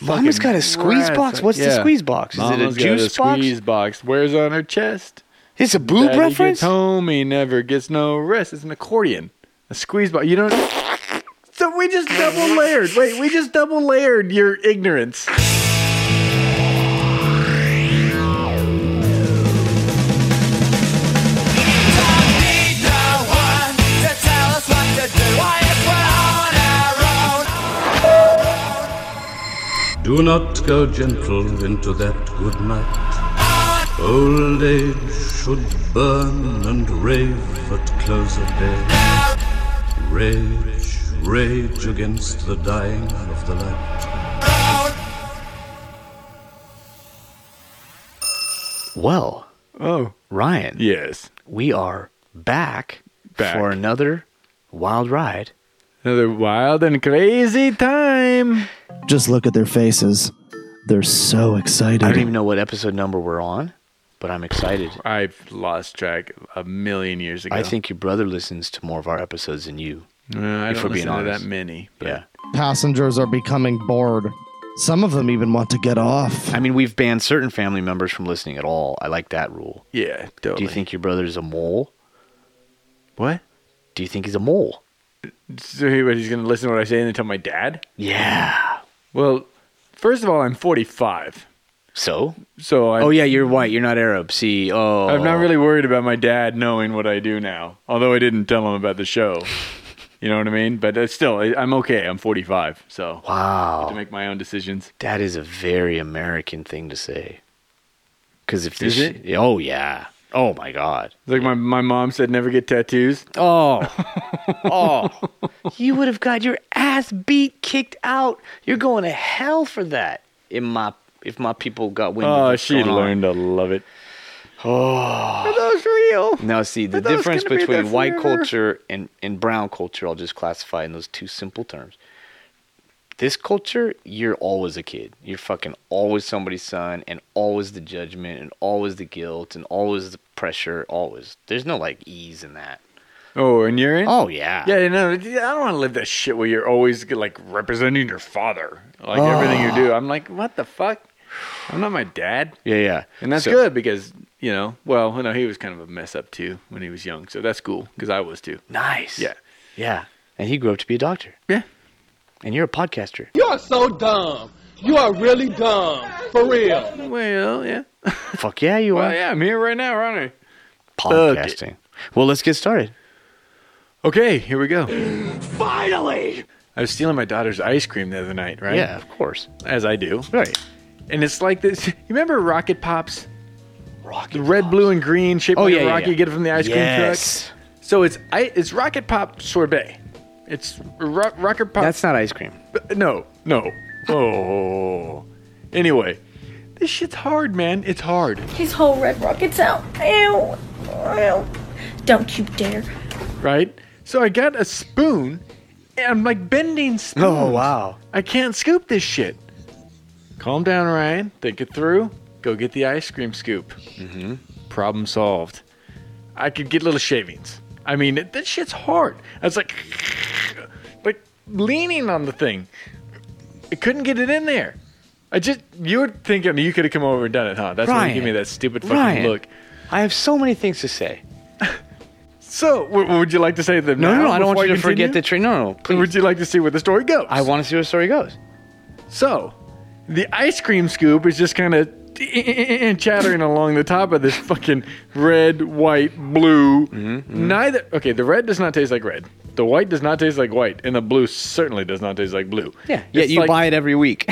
Mama's got a squeeze box. What's the squeeze box? Is it a juice box? Squeeze box. Wears on her chest. It's a boob Daddy reference? Gets home, he never gets no rest. It's an accordion. A squeeze box. You don't... So we just double layered. Wait, we just double layered your ignorance. Do not go gentle into that good night. Old age should burn and rave at close of day. Rage, rage against the dying of the light. Well, Ryan. Yes. We are back for another wild ride. Another wild and crazy time. Just look at their faces. They're so excited. I don't even know what episode number we're on, but I'm excited. I've lost track a million years ago. I think your brother listens to more of our episodes than you. I don't listen to that many. But. Yeah. Passengers are becoming bored. Some of them even want to get off. I mean, we've banned certain family members from listening at all. I like that rule. Yeah, totally. Do you think your brother's a mole? What? Do you think he's a mole? So he's going to listen to what I say and then tell my dad? Yeah. Well, first of all, I'm 45. So? Oh, yeah, you're white. You're not Arab. See, I'm not really worried about my dad knowing what I do now. Although I didn't tell him about the show. You know what I mean? But still, I'm okay. I'm 45. So. Wow. I have to make my own decisions. That is a very American thing to say. Because if this... Is it? Oh, yeah. Oh, my God. It's like my mom said, never get tattoos. Oh. You would have got your ass kicked out. You're going to hell for that. If my people got wind of what's she going learned to love it. Oh. Are those real? Now, see, the difference between white culture and brown culture, I'll just classify in those two simple terms. This culture, you're always a kid. You're fucking always somebody's son, and always the judgment, and always the guilt, and always the pressure, always. There's no, like, ease in that. Oh, and you're in? Oh, yeah. Yeah, no, I don't want to live that shit where you're always, like, representing your father. Like, everything you do. I'm like, what the fuck? I'm not my dad. Yeah. And that's good because, he was kind of a mess up, too, when he was young. So that's cool, because I was, too. Nice. Yeah. Yeah. And he grew up to be a doctor. Yeah. And you're a podcaster. You are so dumb. You are really dumb. For real. Well, yeah. Fuck yeah, you are. Well, yeah, I'm here right now, aren't I? Podcasting. Well, let's get started. Okay, here we go. Finally! I was stealing my daughter's ice cream the other night, right? Yeah, of course. As I do. Right. And it's like this. You remember Rocket Pops? Rocket The red, blue, and green shaped like a rocket. You get it from the ice cream truck. So it's Rocket Pop sorbet. It's Rocket Pop. That's not ice cream. No. Oh. Anyway, this shit's hard, man. It's hard. His whole red rocket's out. Ew. Ew. Don't you dare. Right? So I got a spoon, and I'm like bending spoons. Oh, wow. I can't scoop this shit. Calm down, Ryan. Think it through. Go get the ice cream scoop. Mm-hmm. Problem solved. I could get little shavings. I mean, that shit's hard. I was like leaning on the thing. I couldn't get it in there. You were thinking you could have come over and done it, huh? That's why you give me that stupid fucking look. I have so many things to say. So, would you like to say them now? No, I don't want you to continue? forget the train. No, please. Or would you like to see where the story goes? I want to see where the story goes. So, the ice cream scoop is just kind of chattering along the top of this fucking red, white, blue. Mm-hmm. The red does not taste like red. The white does not taste like white. And the blue certainly does not taste like blue. Yeah, yet you buy it every week.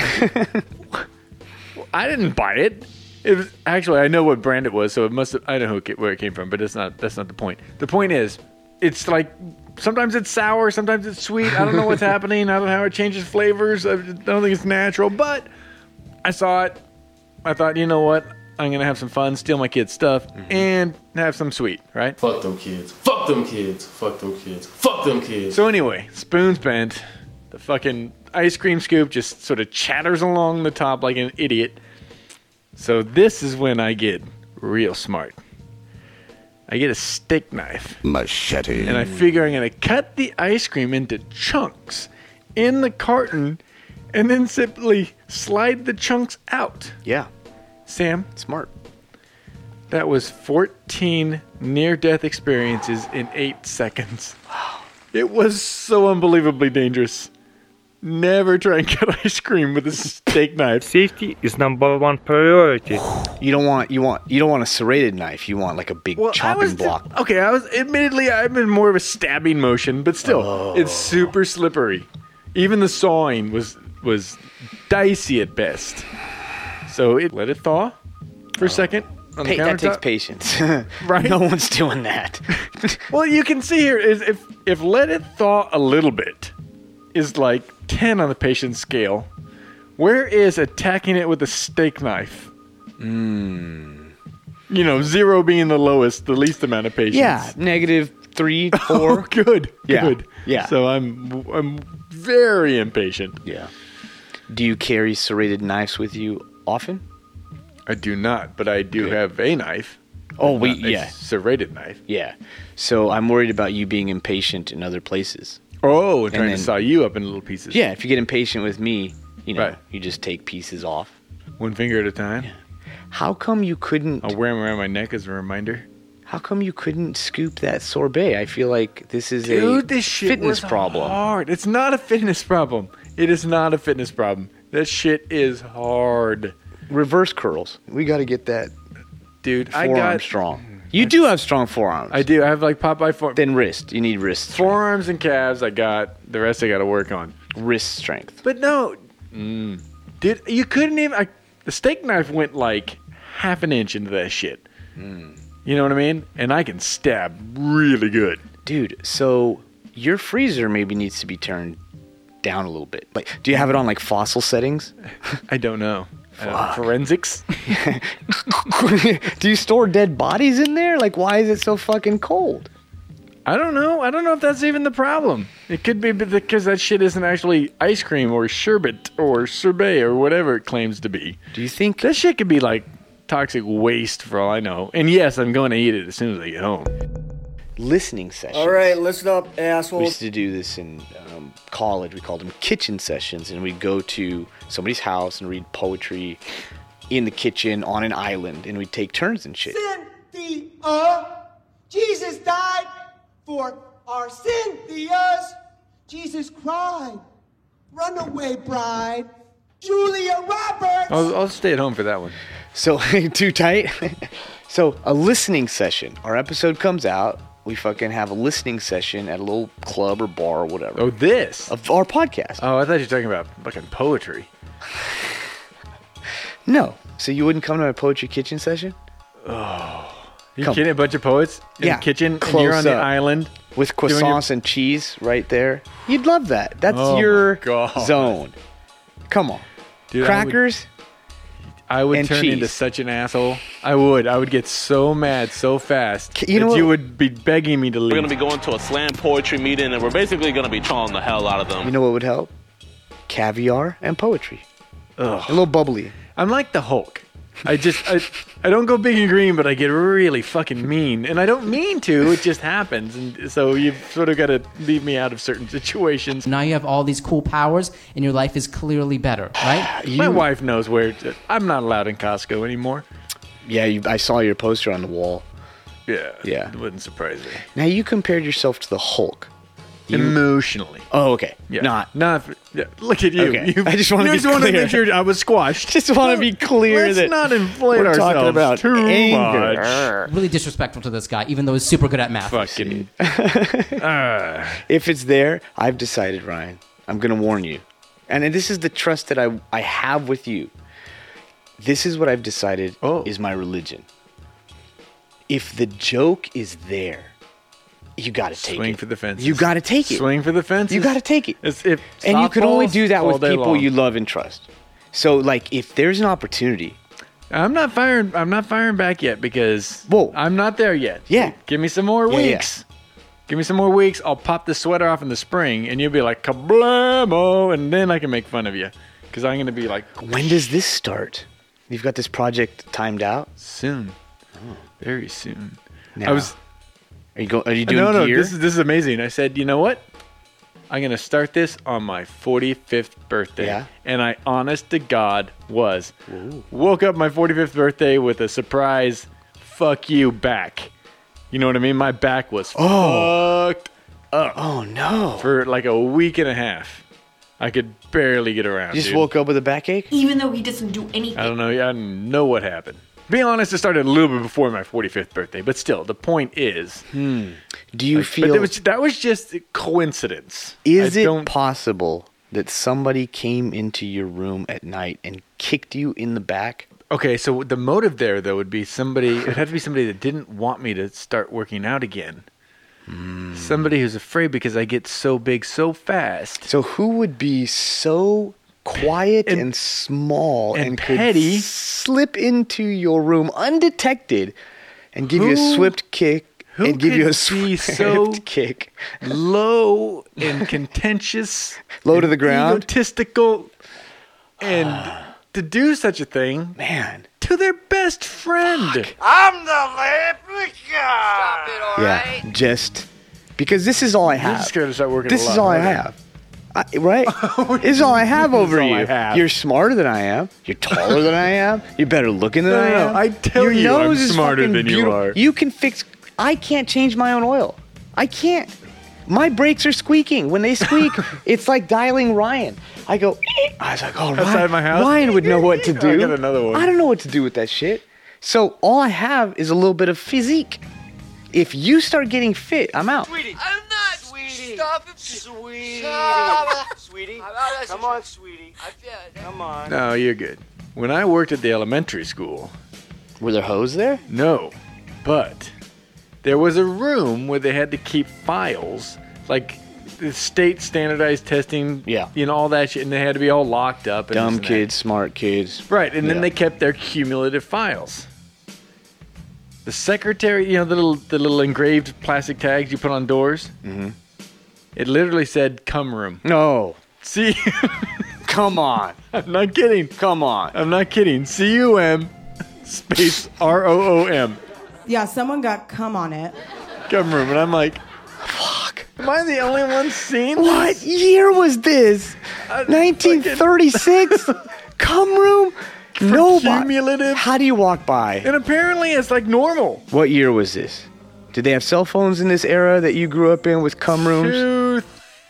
I didn't buy it. It was actually, I know what brand it was, so it must have, I know where it came from, but that's not the point. The point is, it's like, sometimes it's sour, sometimes it's sweet. I don't know what's happening. I don't know how it changes flavors. I don't think it's natural, but I saw it. I thought, you know what? I'm going to have some fun, steal my kids' stuff, and have some sweet, right? Fuck them kids. Fuck them kids. Fuck them kids. Fuck them kids. So anyway, spoon's bent. The fucking ice cream scoop just sort of chatters along the top like an idiot. So this is when I get real smart. I get a steak knife. Machete. And I figure I'm going to cut the ice cream into chunks in the carton and then simply slide the chunks out. Yeah, Sam, smart. that was 14 near-death experiences in 8 seconds. Wow. It was so unbelievably dangerous. Never try and cut ice cream with a steak knife. Safety is number one priority. You don't want a serrated knife. You want like a big chopping block. I've been more of a stabbing motion, but still, it's super slippery. Even the sawing was dicey at best. So let it thaw for a second on the countertop. That takes patience. Right? No one's doing that. Well, you can see here is if let it thaw a little bit is like 10 on the patience scale. Where is attacking it with a steak knife? 0 being the lowest, the least amount of patience. Yeah, -3, 4. Oh, good. Yeah. Good. Yeah. So I'm very impatient. Yeah. Do you carry serrated knives with you often? I do not, but I do have a knife. Oh, Not a yeah. serrated knife. Yeah. So I'm worried about you being impatient in other places. Oh, and trying then- to saw you up in little pieces. Yeah, if you get impatient with me, Right. you just take pieces off. One finger at a time. How come you couldn't? I'll wear them around my neck as a reminder. How come you couldn't scoop that sorbet? I feel like this is This shit fitness was problem. hard. It's not a fitness problem. It is not a fitness problem. That shit is hard. Reverse curls. We got to get that Dude, forearm strong. You do have strong forearms. I do. I have like Popeye forearms. Then wrist. You need wrist strength. Forearms and calves I got. The rest I got to work on. Wrist strength. But no. Dude, you couldn't even... the steak knife went like half an inch into that shit. You know what I mean? And I can stab really good. Dude, so your freezer maybe needs to be turned down a little bit. Like, do you have it on like fossil settings? I don't know. Forensics? Do you store dead bodies in there? Like, why is it so fucking cold? I don't know. I don't know if that's even the problem. It could be because that shit isn't actually ice cream or sherbet or sorbet or whatever it claims to be. Do you think That shit could be like toxic waste for all I know. And yes, I'm going to eat it as soon as I get home. listening sessions? All right, listen up, We assholes. used to do this in college. We called them kitchen sessions, and we'd go to somebody's house and read poetry in the kitchen on an island, and we'd take turns and shit. Cynthia, Jesus died for our Cynthias. Jesus cried, runaway bride, Julia Roberts. I'll stay at home for that one. So, too tight? So, a listening session. Our episode comes out. We fucking have a listening session at a little club or bar or whatever. Oh, this? Of our podcast. Oh, I thought you were talking about fucking poetry. No. So you wouldn't come to my poetry kitchen session? You kidding? A bunch of poets in the kitchen, and you're on the island with doing croissants and cheese right there. You'd love that. That's Oh your my God. zone. Come on. Dude, Crackers. I would and turn cheese. into such an asshole. I would get so mad so fast You know that what? you would be begging me to leave. We're going to be going to a slam poetry meeting, and we're basically going to be trolling the hell out of them. You know what would help? Caviar and poetry. A little bubbly. I'm like the Hulk. I don't go big and green, but I get really fucking mean. And I don't mean to, it just happens. And so you've sort of got to leave me out of certain situations. Now you have all these cool powers, and your life is clearly better, right? My wife knows where I'm not allowed in Costco anymore. Yeah, I saw your poster on the wall. Yeah. Yeah. It wouldn't surprise me. Now you compared yourself to the Hulk. Emotionally. Oh, okay. Yeah. Not. Yeah. Look at you. Okay. You I just want to be wanted to clear. make sure I was squashed. Just want to be clear Let's that not inflate we're ourselves talking about too anger. much. Really disrespectful to this guy, even though he's super good at math. Fucking. If it's there, I've decided, Ryan. I'm going to warn you. And this is the trust that I have with you. This is what I've decided is my religion. If the joke is there, you got to take it. Swing for the fences. You got to take it. Swing for the fences. You got to take it. And you can only do that with people you love and trust. So, like, if there's an opportunity, I'm not firing back yet because I'm not there yet. Yeah. Give me some more weeks. Give me some more weeks. I'll pop the sweater off in the spring, and you'll be like, kablamo, and then I can make fun of you. Because I'm going to be like... when does this start? You've got this project timed out? Soon. Very soon. Now, are you doing no, gear? this is amazing. I said, you know what? I'm going to start this on my 45th birthday. Yeah. And I, honest to God, woke up my 45th birthday with a surprise fuck you back. You know what I mean? My back was fucked up. Oh, no. For like a week and a half. I could barely get around, You just dude. woke up with a backache? Even though he doesn't do anything. I don't know. I don't know what happened. Being honest, it started a little bit before my 45th birthday. But still, the point is... Do you feel... But that was just coincidence. Is it possible that somebody came into your room at night and kicked you in the back? Okay, so the motive there, though, would be somebody... It would have to be somebody that didn't want me to start working out again. Somebody who's afraid because I get so big so fast. So who would be so quiet and small and petty, could slip into your room undetected and give you a swift kick and give you a swift kick? Low and contentious. Low to the ground. Egotistical. And to do such a thing. Man. To their best friend. Fuck. I'm the leprechaun. Stop it, all right? Yeah, just because this is all I have. You're just gonna start working this a lot is all I harder. have. Right? This is all I have over This is all you. I have. You're smarter than I am. You're taller than I am. You're better looking than I am. I tell Your you I'm nose is smarter fucking than you beautiful. are. You can fix... I can't change my own oil. I can't. My brakes are squeaking. When they squeak, it's like dialing Ryan. I go... I was like, oh, Outside Ryan, my house? Ryan would know what to do. I got another one. I don't know what to do with that shit. So all I have is a little bit of physique. If you start getting fit, I'm out. Sweetie. I'm not, sweetie. Stop it, sweetie. Stop. Sweetie. Come on, sweetie. Come on. No, you're good. When I worked at the elementary school... Were there hoes there? No. But there was a room where they had to keep files, like the state standardized testing, you know, all that shit, and they had to be all locked up. And Dumb kids, smart kids. Right, and then they kept their cumulative files. The secretary, you know, the little engraved plastic tags you put on doors? Mm-hmm. It literally said, "Cum room." No. See? Come on. I'm not kidding. Come on. I'm not kidding. C-U-M space R-O-O-M. Yeah, someone got cum on it. Cum room. And I'm like, fuck. Am I the only one seeing this? What year was this? 1936? Cum room? Cumulative. How do you walk by? And apparently it's like normal. What year was this? Did they have cell phones in this era that you grew up in with cum rooms?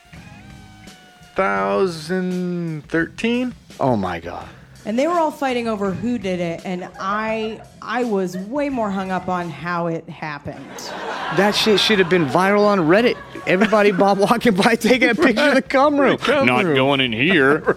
2013. Oh my God. And they were all fighting over who did it, and I was way more hung up on how it happened. That shit should have been viral on Reddit. Everybody Bob walking by taking a picture of the cum room. Not going in here.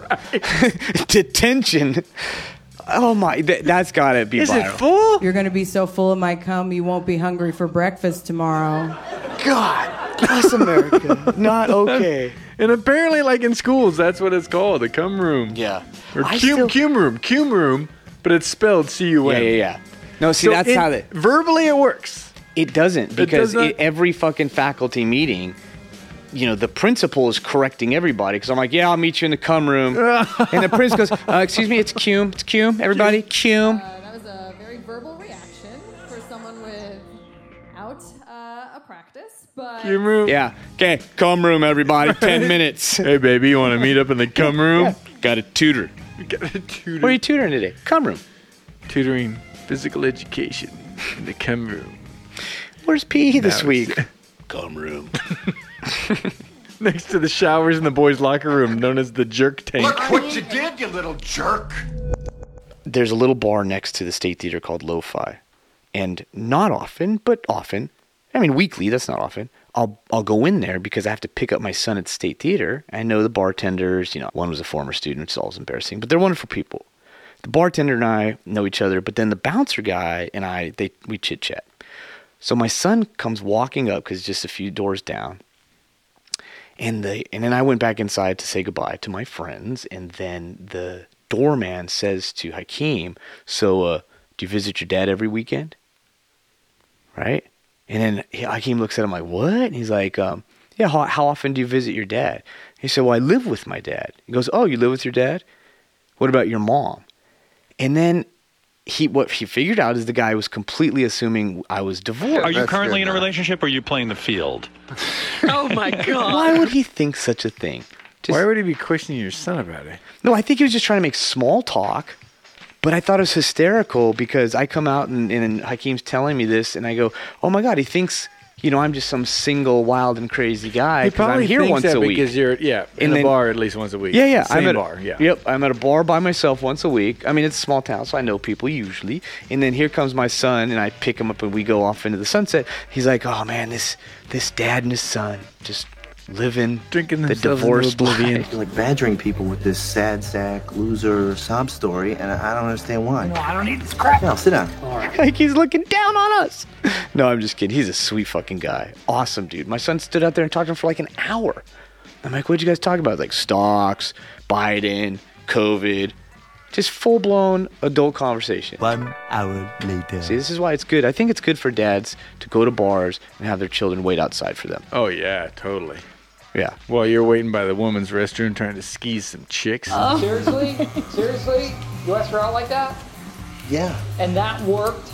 Detention. Oh my, that's gotta be viral. Is it full? You're gonna be so full of my cum, you won't be hungry for breakfast tomorrow. God, bless America. Not okay. And apparently, like in schools, that's what it's called, the cum room. Yeah. Or cum room, but it's spelled C-U-M. Yeah. No, see, So that's how they... Verbally, it works. It doesn't, because does not- every fucking faculty meeting, you know, the principal is correcting everybody, because I'm like, yeah, I'll meet you in the cum room. And the principal goes, excuse me, it's cum. It's cum. Everybody, cum. That was a very verbal reaction for someone without a practice, but... Cum room. Yeah. Okay, cum room, everybody. 10 minutes. Hey, baby, you want to meet up in the cum room? Yeah. Got a tutor. Got a tutor. What are you tutoring today? Cum room. Tutoring physical education in the cum room. Where's PE this No, week? Cum room. Next to the showers in the boys' locker room, known as the jerk tank. Look what you did, you little jerk. There's a little bar next to the State Theater called Lo-Fi. And not often, but often, I mean weekly, that's not often, I'll go in there because I have to pick up my son at the State Theater. I know the bartenders, you know, one was a former student, which is always embarrassing, but they're wonderful people. The bartender and I know each other, but then the bouncer guy and we chit-chat. So my son comes walking up because it's just a few doors down. And then I went back inside to say goodbye to my friends, and then the doorman says to Hakeem, so do you visit your dad every weekend? Right? And then Hakeem looks at him like, what? And he's like, yeah, how often do you visit your dad? He said, well, I live with my dad. He goes, oh, you live with your dad? What about your mom? And then what he figured out is the guy was completely assuming I was divorced. Are you currently in a relationship or are you playing the field? Oh my God. Why would he think such a thing? Why would he be questioning your son about it? No, I think he was just trying to make small talk. But I thought it was hysterical because I come out and Hakeem's telling me this, and I go, "Oh my God, he thinks I'm just some single, wild and crazy guy." He probably I'm here thinks once that a week. because you're in a bar at least once a week. Yeah. Same I'm at bar. Yeah. Yep, I'm at a bar by myself once a week. I mean, it's a small town, so I know people usually. And then here comes my son, and I pick him up, and we go off into the sunset. He's like, "Oh man, this dad and his son just living drinking the themselves divorce into oblivion." You're like badgering people with this sad sack loser sob story, and I don't understand why. No, I don't need this crap. No, sit down. Like he's looking down on us. No, I'm just kidding. He's a sweet fucking guy. Awesome dude. My son stood out there and talked to him for like an hour. I'm like, what'd you guys talk about? Like stocks, Biden, COVID. Just full-blown adult conversation. 1 hour later. See, this is why it's good. I think it's good for dads to go to bars and have their children wait outside for them. Oh, yeah, totally. Yeah. While you're waiting by the woman's restroom trying to squeeze some chicks. Seriously? Seriously? You asked her out like that? Yeah. And that worked?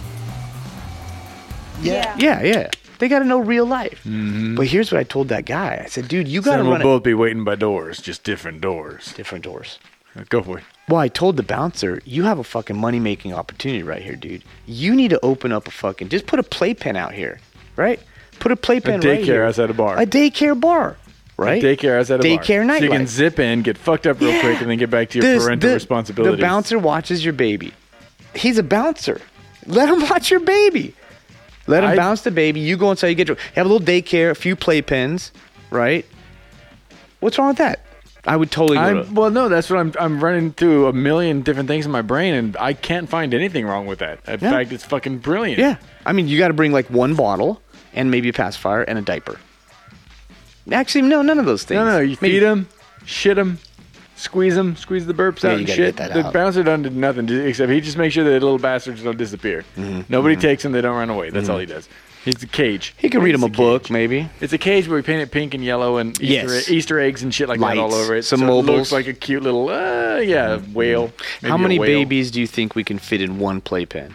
Yeah. They got to know real life. Mm-hmm. But here's what I told that guy. I said, dude, you got to we'll run both be waiting by doors, just different doors. Different doors. Go for it. Well, I told the bouncer, you have a fucking money-making opportunity right here, dude. You need to open up just put a playpen out here, right? Put a playpen right here. A daycare outside a bar. A daycare bar, right? A daycare outside a bar. Daycare nightlife. So you can zip in, get fucked up real quick, and then get back to your parental responsibilities. The bouncer watches your baby. He's a bouncer. Let him watch your baby. Let him bounce the baby. You go inside, you get drunk. Have a little daycare, a few playpens, right? What's wrong with that? I would totally go to. Well, no, that's what I'm running through a million different things in my brain, and I can't find anything wrong with that. In fact, it's fucking brilliant. Yeah. I mean, you got to bring like one bottle and maybe a pacifier and a diaper. Actually, no, none of those things. No, you feed them, shit them, squeeze the burps out and shit. The bouncer doesn't do nothing except he just makes sure that the little bastards don't disappear. Mm-hmm. Nobody takes them, they don't run away. That's all he does. He's a cage. He can read him a book, maybe. It's a cage where we paint it pink and yellow and Easter eggs and shit like that all over it. Some so mobiles. It looks like a cute little, whale. How many babies do you think we can fit in one playpen?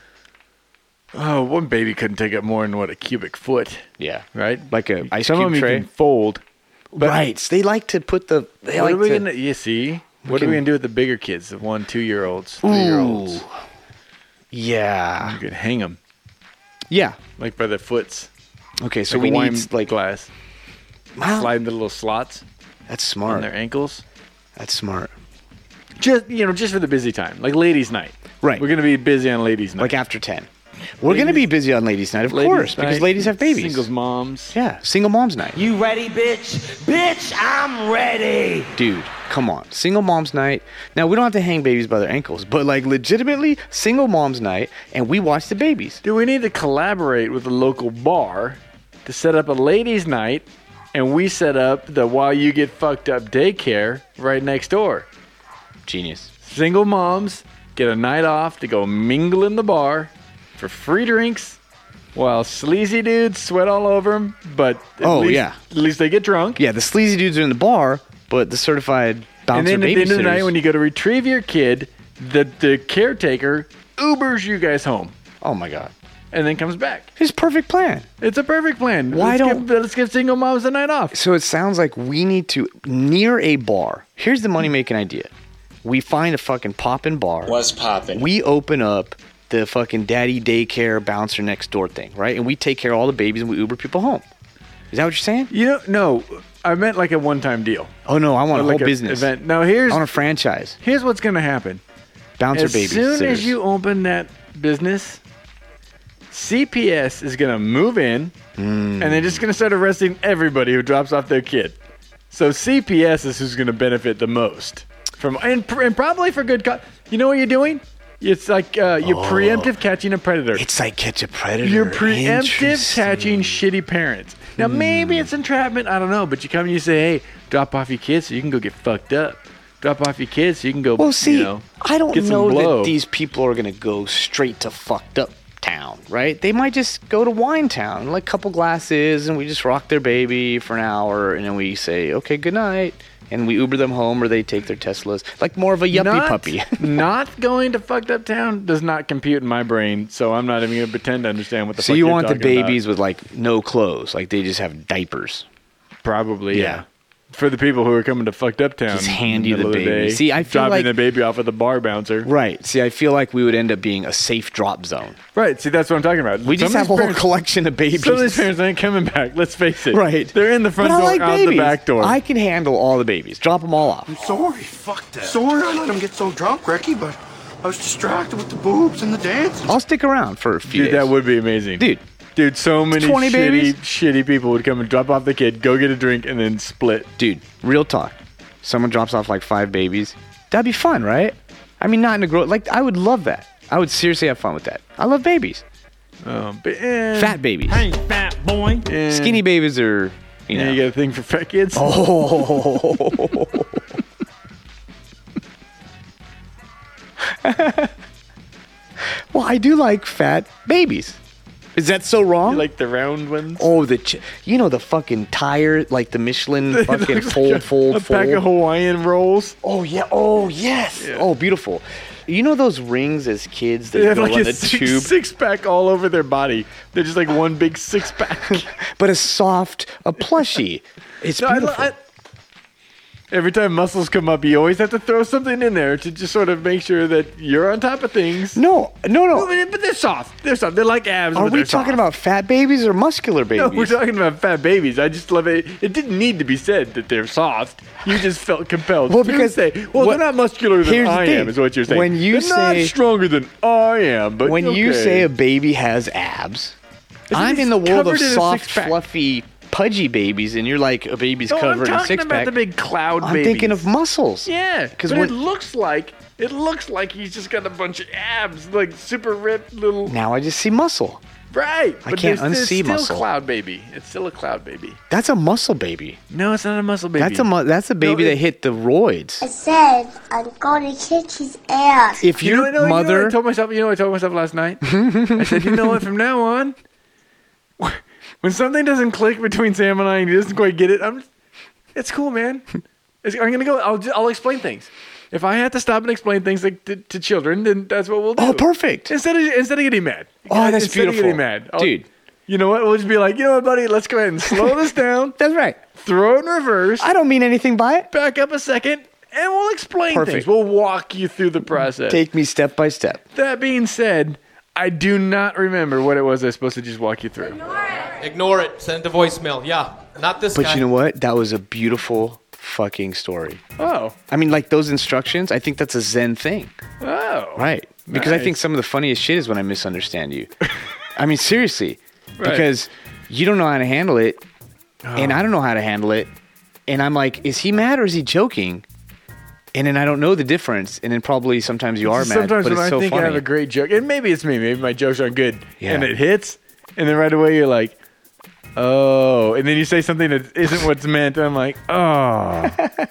Oh, one baby couldn't take up more than, a cubic foot. Yeah. Right? Like a ice Some cube of them tray. you can fold. But right. They like to put the... What are we going to... You see? What are we going to do with the bigger kids? The 1, 2-year-olds, 3-year-olds? Yeah. You could hang them. Yeah. Like by their foots. Okay, so like we a wine need like glass. Wow. Slide the little slots. That's smart. On their ankles. That's smart. Just for the busy time, like ladies' night. Right. We're gonna be busy on ladies' night. Like after 10. We're gonna be busy on ladies' night, of course, because ladies have babies. Singles moms. Yeah, single moms night. You ready, bitch? Bitch, I'm ready. Dude, come on. Single moms night. Now, we don't have to hang babies by their ankles, but like legitimately single moms night, and we watch the babies. Do we need to collaborate with a local bar to set up a ladies' night, and we set up the while you get fucked up daycare right next door? Genius. Single moms get a night off to go mingle in the bar for free drinks while sleazy dudes sweat all over them, but at least they get drunk. Yeah, the sleazy dudes are in the bar, but the certified bouncer and then at the end of the babysitters- night when you go to retrieve your kid, the caretaker Ubers you guys home. Oh my God. And then comes back. It's a perfect plan. It's a perfect plan. Let's give single moms a night off. So it sounds like we need to, near a bar, here's the money-making idea. We find a fucking poppin' bar. What's poppin'? We open up the fucking daddy daycare bouncer next door thing, right? And we take care of all the babies and we Uber people home. Is that what you're saying? No. I meant like a one-time deal. Oh, no, I want a like whole business. Event. No, I want a franchise. Here's what's going to happen. Bouncer babies. As soon as you open that business, CPS is going to move in, and they're just going to start arresting everybody who drops off their kid. So CPS is who's going to benefit the most. And probably for good cause. You know what you're doing? It's like you're preemptive catching a predator. It's like catch a predator. You're preemptive catching shitty parents. Now, maybe it's entrapment. I don't know. But you come and you say, hey, drop off your kids so you can go get fucked up. Drop off your kids so you can go, I don't get some know blow. that these people are going to go straight to fucked up town, right? They might just go to wine town, like a couple glasses, and we just rock their baby for an hour, and then we say, okay, good night. and we Uber them home, or they take their Teslas, like more of a yuppie puppy. Not going to fucked up town does not compute in my brain, so I'm not even going to pretend to understand what the So fuck you you're want the talking babies about. with like no clothes, like they just have diapers. Probably, yeah. For the people who are coming to fucked up town, Just hand you in the middle of baby. day, See, I feel dropping like the baby off at the bar bouncer. Right. See, I feel like we would end up being a safe drop zone. Right. See, that's what I'm talking about. We just Some have of a these whole collection of babies. Some of these parents ain't coming back. Let's face it. Right. They're in the front But I door, like out babies. the back door. I can handle all the babies. Drop them all off. I'm sorry. Fuck that. Sorry I let him get so drunk, Ricky, but I was distracted with the boobs and the dance. I'll stick around for a few Dude, days. that would be amazing. Dude, so many 20 babies? shitty people would come and drop off the kid, go get a drink, and then split. Dude, real talk. Someone drops off like 5 babies. That'd be fun, right? I mean, not in a like, I would love that. I would seriously have fun with that. I love babies. Fat babies. Hey, fat boy. Skinny babies are, you know. You got a thing for fat kids? Oh. Well, I do like fat babies. Is that so wrong? You like the round ones? Oh, the fucking tire, like the Michelin fucking fold. A pack of Hawaiian rolls. Oh yeah. Oh yes. Yeah. Oh, beautiful. You know those rings as kids that They have go like on a the tube, six pack all over their body. They're just like one big 6-pack. but a plushie. It's beautiful. Every time muscles come up, you always have to throw something in there to just sort of make sure that you're on top of things. No. But they're soft. They're soft. They're like abs. Are but we they're talking soft. about fat babies or muscular babies? No, we're talking about fat babies. I just love it. It didn't need to be said that they're soft. You just felt compelled to say, they're not muscular than I am, is what you're saying. When you they're not stronger than I am, but when you say a baby has abs, I'm in the world of soft, fluffy, pudgy babies, and you're like a baby's covered in I'm talking 6-pack. about the big cloud I'm babies. thinking of muscles. Yeah, because it looks like he's just got a bunch of abs, like super ripped little. Now I just see muscle. Right, I can't unsee it's still muscle. Cloud baby. It's still a cloud baby. That's a muscle baby. No, it's not a muscle baby. That's a baby that hit the roids. I said I'm going to kick his ass. If your mother, you know what I told myself last night. I said, you know what? From now on, when something doesn't click between Sam and I, and he doesn't quite get it, it's cool, man. I'm gonna go. I'll explain things. If I have to stop and explain things like to children, then that's what we'll do. Oh, perfect. Instead of getting mad. Oh, that's instead beautiful. Of getting mad, dude. You know what? We'll just be like, you know what, buddy? Let's go ahead and slow this down. That's right. Throw it in reverse. I don't mean anything by it. Back up a second, and we'll explain things. We'll walk you through the process. Take me step by step. That being said, I do not remember what it was I was supposed to just walk you through. Ignore it. Send it to voicemail. Yeah, not this guy. But you know what? That was a beautiful fucking story. Oh. I mean, like those instructions, I think that's a Zen thing. Oh. Right. Because I think some of the funniest shit is when I misunderstand you. I mean, seriously. Right. Because you don't know how to handle it, and I don't know how to handle it. And I'm like, is he mad or is he joking? And then I don't know the difference. And then probably sometimes you are mad, sometimes but it's when so I think funny. I have a great joke, and maybe it's me, maybe my jokes aren't good, Yeah. and it hits, and then right away you're like, oh, and then you say something that isn't what's meant, and I'm like, oh.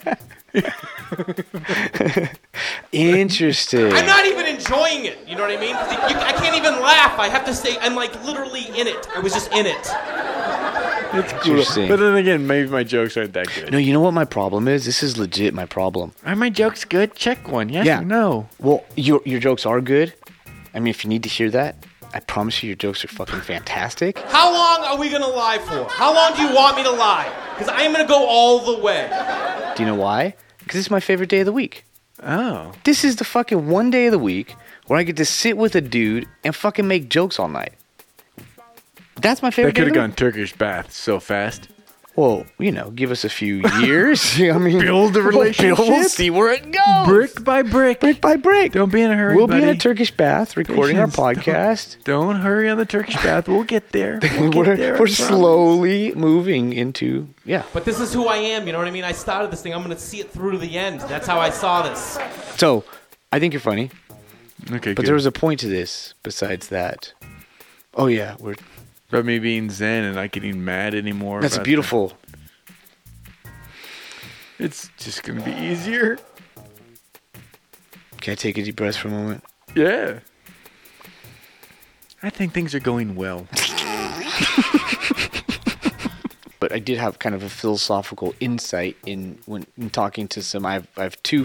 Interesting. I'm not even enjoying it. You know what I mean? I can't even laugh. I have to say I'm like literally in it. I was just in it. It's cool. Interesting. But then again, maybe my jokes aren't that good. No, you know what my problem is? This is legit my problem. Are my jokes good? Check one. Yes or no? Well, your jokes are good. I mean, if you need to hear that, I promise you your jokes are fucking fantastic. How long are we going to lie for? How long do you want me to lie? Because I am going to go all the way. Do you know why? Because this is my favorite day of the week. Oh. This is the fucking one day of the week where I get to sit with a dude and fucking make jokes all night. That's my favorite That could day have of the gone Turkish bath so fast. Well, give us a few years. I mean, build the relationship. We'll see where it goes. Brick by brick. Brick by brick. Don't be in a hurry, We'll buddy. be in a Turkish bath recording Patience. our podcast. Don't hurry on the Turkish bath. We'll get there. We're slowly moving into, But this is who I am, you know what I mean? I started this thing. I'm going to see it through to the end. That's how I saw this. So, I think you're funny. Okay, but there was a point to this besides that. Oh, yeah. About me being zen and not getting mad anymore. That's about beautiful. that. It's just going to be easier. Can I take a deep breath for a moment? Yeah. I think things are going well. but I did have kind of a philosophical insight in talking to some. I have two.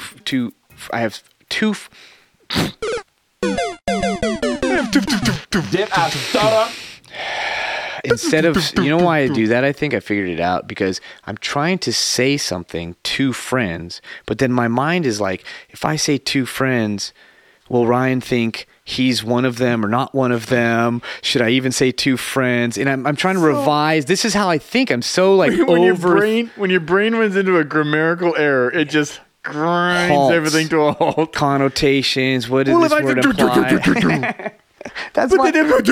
Instead of, you know why I do that? I think I figured it out because I'm trying to say something to friends, but then my mind is like, if I say two friends, will Ryan think he's one of them or not one of them? Should I even say two friends? And I'm trying to revise. This is how I think. I'm so like when your brain runs into a grammatical error, it just grinds halts. Everything to a halt. Connotations. What does this word imply? That's what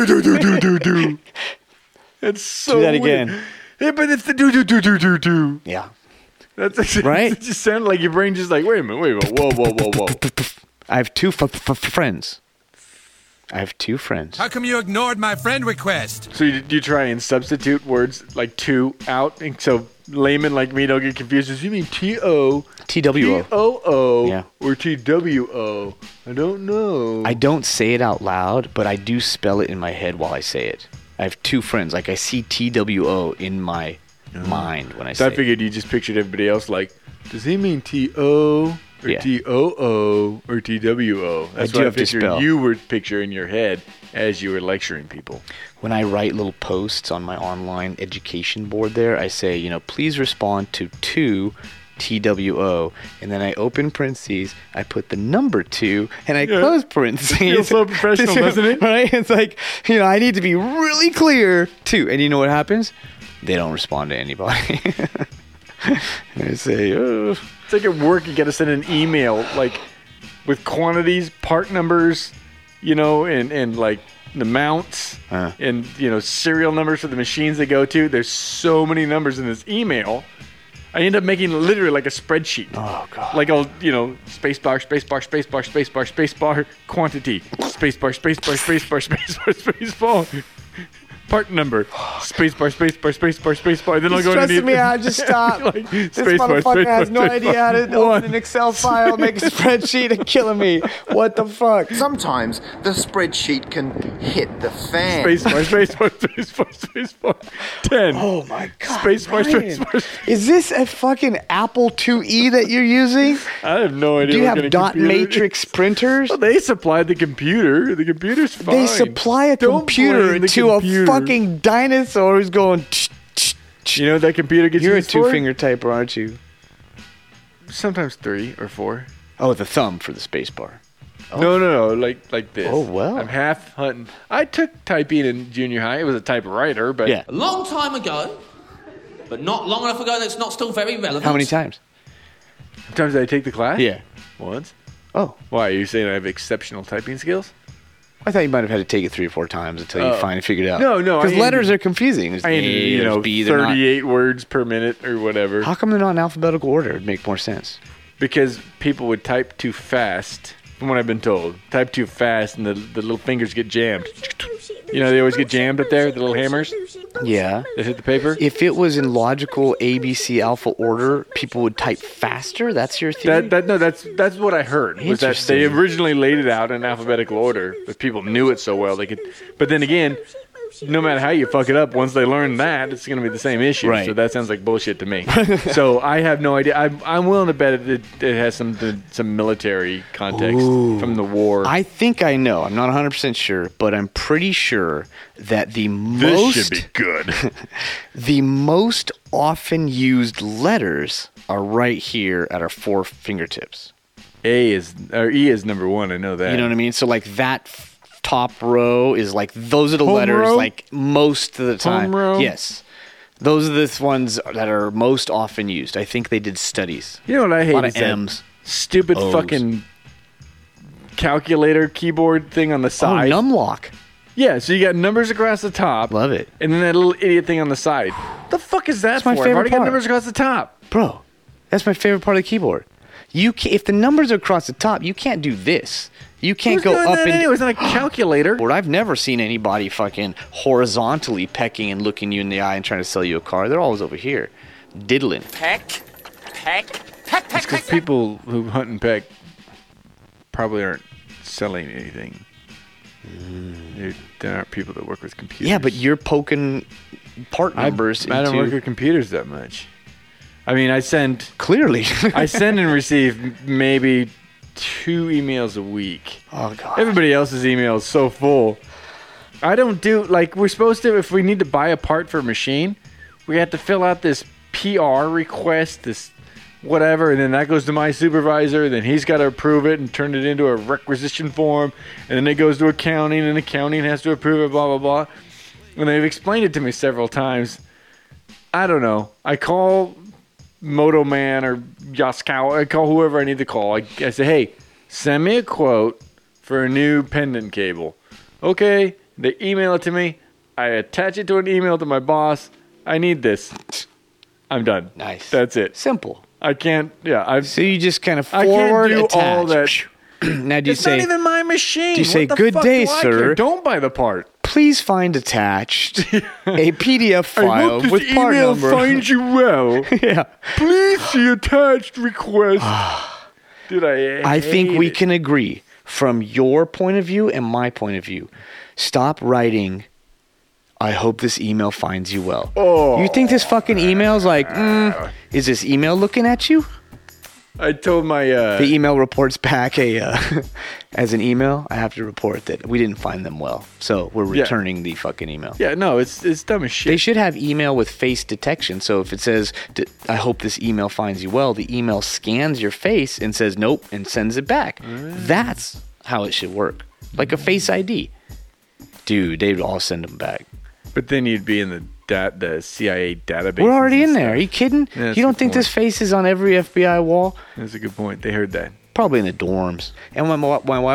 do. It's so do that weird. again. Yeah, but it's the do. Yeah. That's right. It just sounded like your brain just like, wait a minute. Whoa. I have two friends. I have two friends. How come you ignored my friend request? So you try and substitute words like two out, and so laymen like me don't get confused. Does you mean T-O? T-W-O. T-O-O. Yeah. Or T-W-O? I don't know. I don't say it out loud, but I do spell it in my head while I say it. I have two friends. Like I see T-W-O in my mind when I say it. So I figured you just pictured everybody else like, does he mean T-O? Or T-O-O or T-W-O. That's what I pictured you were picturing in your head as you were lecturing people. When I write little posts on my online education board there, I say, please respond to 2 T-W-O. And then I open parentheses, I put the number 2, and I close parentheses. It feels so professional, doesn't it? Right? It's like, I need to be really clear, too. And you know what happens? They don't respond to anybody. I say, oh. It's like at work, you got to send an email, like, with quantities, part numbers, and like the mounts, and, serial numbers for the machines they go to. There's so many numbers in this email. I end up making literally like a spreadsheet. Oh, God. Like, spacebar, quantity, spacebar. Part number, spacebar. Then I'll go into stressing me out. Just stop. This motherfucker has no idea how to open an Excel file, make a spreadsheet, and killing me. What the fuck? Sometimes the spreadsheet can hit the fan. Spacebar. 10. Oh my God. Spacebar. Is this a fucking Apple IIe that you're using? I have no idea. Do you have dot matrix printers? Well, they supplied the computer. The computer's fine. They supply a computer to a fucking dinosaur who's going. You know what that computer gets You're a used for? two-finger typer, aren't you? Sometimes 3 or 4. Oh, the thumb for the space bar. Oh. No, like this. Oh, well. I'm half hunting. I took typing in junior high. It was a typewriter, but... Yeah. A long time ago, but not long enough ago that's not still very relevant. How many times? Sometimes did I take the class? Yeah. Once. Oh. Why? Are you saying I have exceptional typing skills? I thought you might have had to take it 3 or 4 times until you finally figured it out. No. Because letters are confusing. There's I A, there's B, they're 38 words per minute or whatever. How come they're not in alphabetical order? It'd make more sense. Because people would type too fast, from what I've been told. Type too fast and the little fingers get jammed. They always get jammed up there, the little hammers. Yeah. That hit the paper. If it was in logical ABC alpha order, people would type faster? That's your theory? That's what I heard. Was that they originally laid it out in alphabetical order, but people knew it so well they could. But then again, no matter how you fuck it up, once they learn that, it's going to be the same issue. Right. So that sounds like bullshit to me. So I have no idea. I'm willing to bet it has some military context from the war. I think I know. I'm not 100% sure, but I'm pretty sure that this should be good. The most often used letters are right here at our 4 fingertips. E is number 1. I know that. You know what I mean? So like that top row is like those are the Home letters row? like most of the time. Home row? Yes. Those are the ones that are most often used. I think they did studies. You know what I hate? A lot is of M's. Stupid O's. fucking calculator keyboard thing on the side. Oh, numlock. Yeah, so you got numbers across the top. Love it. And then that little idiot thing on the side. The fuck is that That's for? my favorite I've already got part. numbers across the top. Bro, that's my favorite part of the keyboard. If the numbers are across the top, you can't do this. You can't go up and... Anyway, it's not a calculator. I've never seen anybody fucking horizontally pecking and looking you in the eye and trying to sell you a car. They're always over here, diddling. Peck. It's because people who hunt and peck probably aren't selling anything. There aren't people that work with computers. Yeah, but you're poking part numbers. I don't work with computers that much. I mean, I send clearly. I send and receive maybe 2 emails a week. Oh god. Everybody else's email is so full. I don't do like we're supposed to. If we need to buy a part for a machine, we have to fill out this PR request, this whatever, and then that goes to my supervisor. Then he's got to approve it and turn it into a requisition form, and then it goes to accounting, and accounting has to approve it. Blah blah blah. And they've explained it to me several times. I don't know. I call Moto Man or Yaskawa. I call whoever I need to call. I say, hey, send me a quote for a new pendant cable. Okay. They email it to me. I attach it to an email to my boss. I need this. I'm done. Nice. That's it. Simple. I can't. Yeah. So you just kind of forward I can't do attach. all that. Now do you it's say? not even my machine. Do you say, what the "Good fuck day, do I sir. care? Don't buy the part. Please find attached a PDF file I hope this with part email number." finds you well. Yeah. Please see attached request. Dude, I think we can agree from your point of view and my point of view. Stop writing, "I hope this email finds you well." Oh. You think this fucking email's like, is this email looking at you? I told my the email reports back as an email. I have to report that we didn't find them well, so we're returning the fucking email. Yeah, no, it's dumb as shit. They should have email with face detection. So if it says, "I hope this email finds you well," the email scans your face and says nope and sends it back. That's how it should work, like a Face ID. Dude, they'd all send them back. But then you'd be in the CIA database. We're already in there. Are you kidding? Yeah, you don't think this face is on every FBI wall? That's a good point. They heard that. Probably in the dorms. And when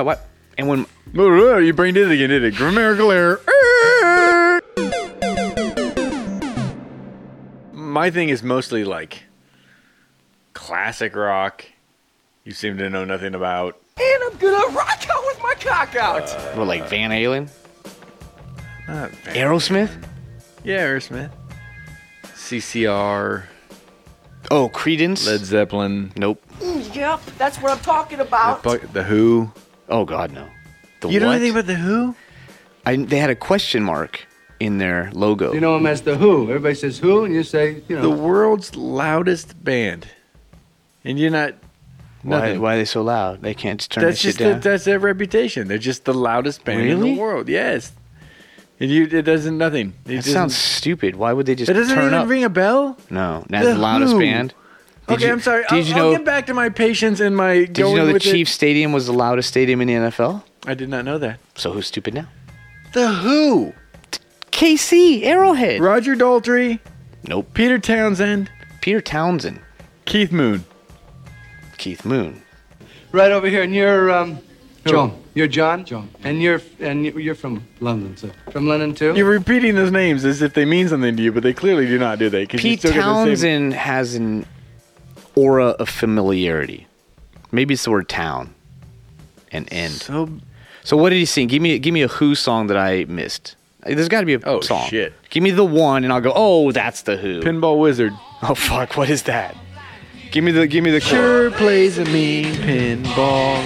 you brain did it again, did it? Grammatical error. My thing is mostly like classic rock. You seem to know nothing about. And I'm gonna rock out with my cock out. What, like Van Halen? Not Van Aerosmith? Yeah, Aerosmith. CCR. Oh, Creedence? Led Zeppelin. Nope. Yep, that's what I'm talking about. The Who. Oh, God, no. You know anything about The Who? They had a question mark in their logo. You know them as The Who. Everybody says Who, and you say, you know. The world's loudest band. And you're not... Why are they so loud? They can't just turn this shit down? That's their reputation. They're just the loudest band in the world. Yes. And it doesn't nothing. That sounds stupid. Why would they just turn up? It doesn't even ring a bell? No. That's the loudest band? I'm sorry. I'll get back to my patience and my Did you know the Chiefs Stadium was the loudest stadium in the NFL? I did not know that. So who's stupid now? The Who. KC, Arrowhead. Roger Daltrey. Nope. Peter Townsend. Peter Townsend. Keith Moon. Keith Moon. Right over here, and you're John. You're John. John. And you're from London, so from London too. You're repeating those names as if they mean something to you, but they clearly do not, do they? Pete Townsend has an aura of familiarity. Maybe it's the word town and end. So what did he sing? Give me a Who song that I missed. There's got to be a song. Oh shit! Give me the one, and I'll go. Oh, that's the Who. Pinball Wizard. Oh fuck! What is that? Give me the. Sure plays a mean pinball.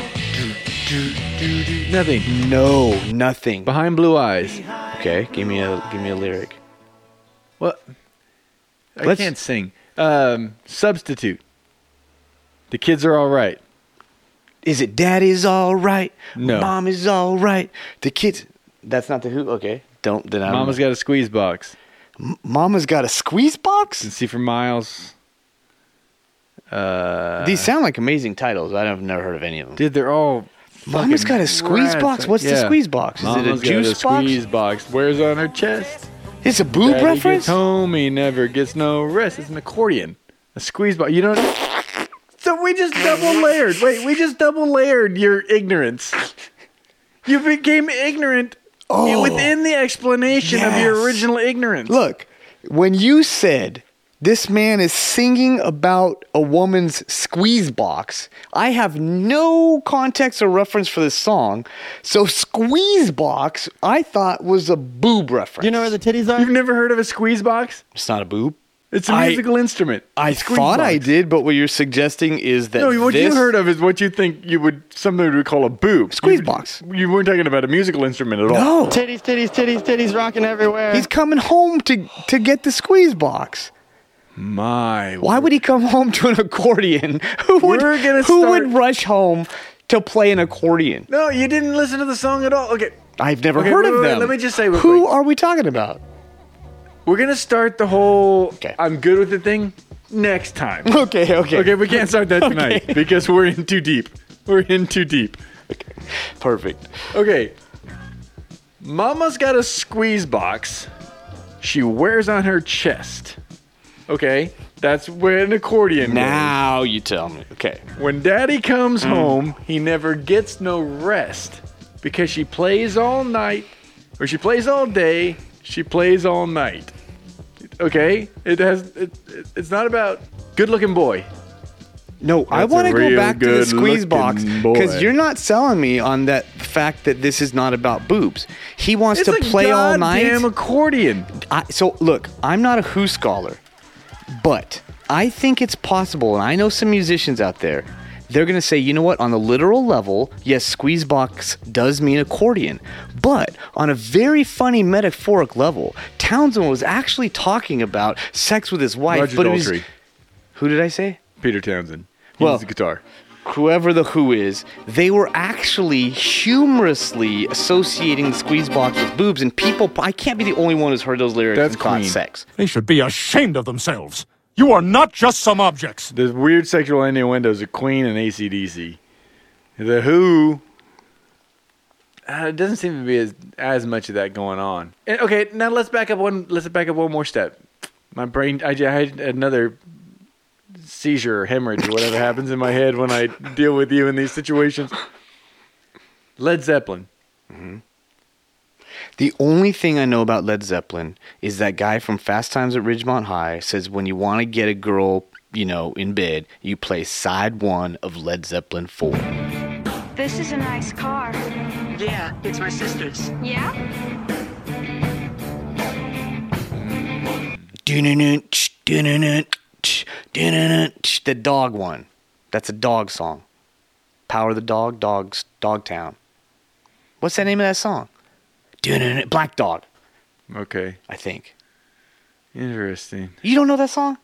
Nothing. No, nothing. Behind Blue Eyes. Okay, give me a lyric. What? I can't sing. Substitute. The kids are all right. Is it Daddy's all right? No. Mom is all right. The kids. That's not the Who. Okay. Mama's got a squeeze box. Mama's got a squeeze box? And See for Miles. These sound like amazing titles. I've never heard of any of them. Dude, they're all. Mama's got a squeeze box? What's the squeeze box? Is Mama's it a juice got a box? squeeze box. Wears on her chest. It's a boob Daddy reference? Gets home, he never gets no rest. It's an accordion. A squeeze box. You know what? So we just double layered. Wait, we just double layered your ignorance. You became ignorant within the explanation of your original ignorance. Look, when you said this man is singing about a woman's squeeze box, I have no context or reference for this song. So squeeze box, I thought was a boob reference. You know where the titties are? You've never heard of a squeeze box? It's not a boob? It's a musical instrument. I thought I did, but what you're suggesting is that no, what you heard of is what you think something we would call a boob. Squeeze box. You weren't talking about a musical instrument at all. No. Titties rocking everywhere. He's coming home to get the squeeze box. Why would he come home to an accordion? Who would rush home to play an accordion? No, you didn't listen to the song at all. Okay. I've never heard of them. Let me just say who are we talking about? We're going to start the whole I'm good with the thing next time. Okay. Okay, we can't start that tonight because we're in too deep. Okay. Perfect. Okay. Mama's got a squeeze box she wears on her chest. Okay. That's where an accordion goes. Now you tell me. Okay. When Daddy comes home, he never gets no rest because she plays all night, or she plays all day, she plays all night. Okay? It's not about good-looking boy. No, I want to go back to the squeeze box because you're not selling me on that fact that this is not about boobs. He wants to play all night. It's a goddamn accordion. So, look, I'm not a Who scholar, but I think it's possible, and I know some musicians out there, they're going to say, you know what, on the literal level, yes, squeeze box does mean accordion, but on a very funny metaphoric level, Townsend was actually talking about sex with his wife. Roger Daltrey. Who did I say? Peter Townsend. He uses the guitar. Whoever the Who is, they were actually humorously associating the squeeze box with boobs, and people, I can't be the only one who's heard those lyrics and thought sex. They should be ashamed of themselves. You are not just some objects. There's weird sexual innuendos of Queen and AC/DC. The Who, it doesn't seem to be as much of that going on. And, okay, now let's back up one more step. My brain, I had another seizure or hemorrhage or whatever happens in my head when I deal with you in these situations. Led Zeppelin. Mm-hmm. The only thing I know about Led Zeppelin is that guy from Fast Times at Ridgemont High says when you want to get a girl, in bed, you play side 1 of Led Zeppelin 4. This is a nice car. Yeah, it's my sister's. Yeah? The dog one. That's a dog song. Power of the Dog, Dogtown. What's the name of that song? Black Dog. Okay. I think. Interesting. You don't know that song?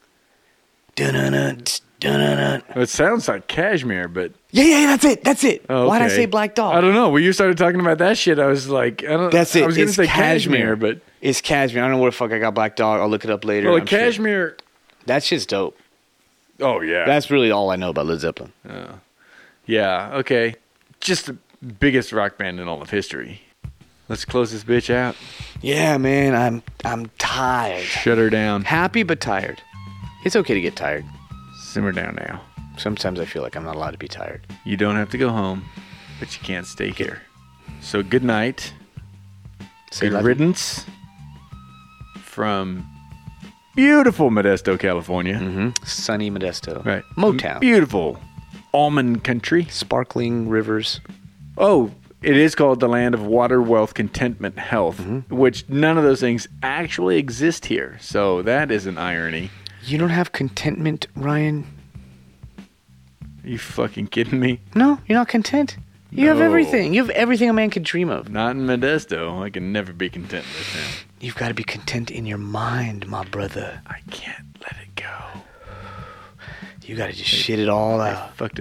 It sounds like Cashmere, but... Yeah, that's it. Oh, okay. Why'd I say Black Dog? I don't know. When you started talking about that shit, I was like... That's it. I was going to say Cashmere, but... It's Cashmere. I don't know where the fuck I got Black Dog. I'll look it up later. Well, Cashmere... Sure. That shit's dope. Oh, yeah. That's really all I know about Led Zeppelin. Yeah, okay. Just the biggest rock band in all of history. Let's close this bitch out. Yeah, man, I'm tired. Shut her down. Happy but tired. It's okay to get tired. Simmer down now. Sometimes I feel like I'm not allowed to be tired. You don't have to go home, but you can't stay here. So good night. Good riddance from beautiful Modesto, California. Mm-hmm. Sunny Modesto. Right. Motown. Beautiful almond country. Sparkling rivers. Oh, it is called the land of water, wealth, contentment, health, which none of those things actually exist here. So that is an irony. You don't have contentment, Ryan? Are you fucking kidding me? No, you're not content. You have everything. You have everything a man could dream of. Not in Modesto. I can never be content with him. You've got to be content in your mind, my brother. I can't let it go. You got to just shit it all out. They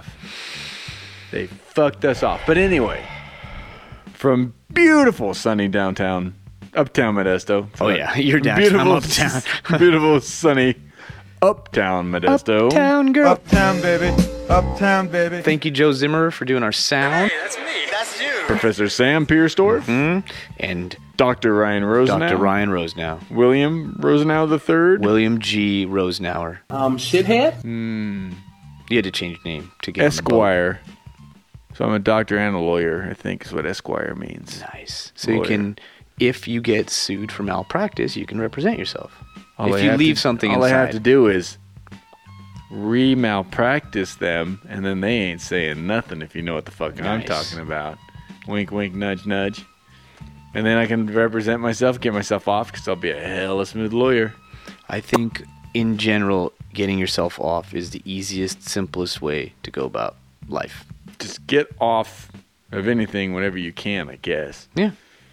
fucked us off. But anyway, from beautiful sunny uptown Modesto. Oh yeah, you're downtown. I'm uptown. Beautiful sunny uptown Modesto. Uptown girl. Uptown baby. Uptown baby. Thank you, Joe Zimmer, for doing our sound. Hey, that's me. That's you. Professor Sam Piersdorf. Mm-hmm. And Dr. Ryan Rosenau. Dr. Ryan Rosenau. William Rosenau III. William G. Rosenauer. Shithead? You had to change your name to get Esquire. So I'm a doctor and a lawyer, I think is what Esquire means. Nice. So lawyer. You can, if you get sued for malpractice, you can represent yourself. All I have to do is re-malpractice them, and then they ain't saying nothing if you know what the fuck I'm talking about. Wink, wink, nudge, nudge. And then I can represent myself, get myself off, because I'll be a hella smooth lawyer. I think in general, getting yourself off is the easiest, simplest way to go about life. Just get off of anything whenever you can, I guess. Yeah.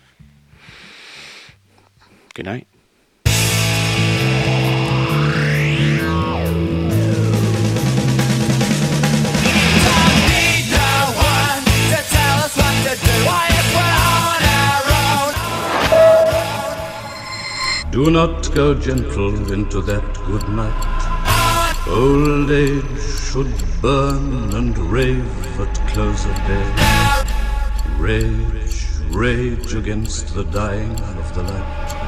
Good night. Do not go gentle into that good night. Old age should burn and rave at close of day. Rage, rage against the dying of the light.